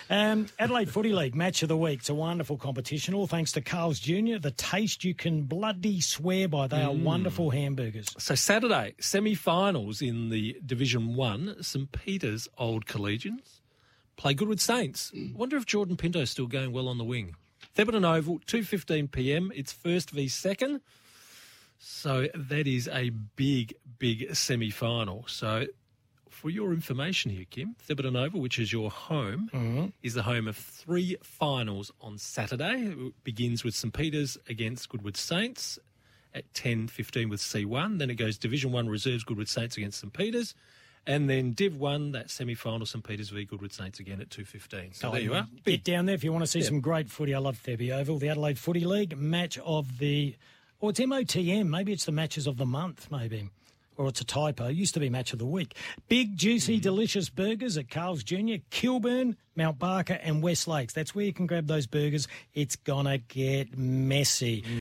Adelaide Footy League Match of the Week. It's a wonderful competition, all thanks to Carl's Jr. The taste you can bloody swear by. They are wonderful hamburgers. So Saturday, semi-finals in the Division 1, St Peter's Old Collegians play Goodwood Saints. I wonder if Jordan Pinto's still going well on the wing. Thebarton Oval, 2:15pm. It's first v second. So that is a big, big semi-final. So for your information here, Kim, Thebarton Oval, which is your home, is the home of 3 finals on Saturday. It begins with St Peter's against Goodwood Saints at 10:15 with C1. Then it goes Division 1 reserves Goodwood Saints against St Peter's. And then Div 1, that semi-final, St Peter's v Goodwood Saints again at 2:15. So there you are. Get down there if you want to see some great footy. I love Thebe Oval. The Adelaide Footy League Match of the... Or it's MOTM. Maybe it's the Matches of the Month, maybe. Or it's a typo. It used to be Match of the Week. Big, juicy, delicious burgers at Carl's Jr., Kilburn, Mount Barker and West Lakes. That's where you can grab those burgers. It's going to get messy.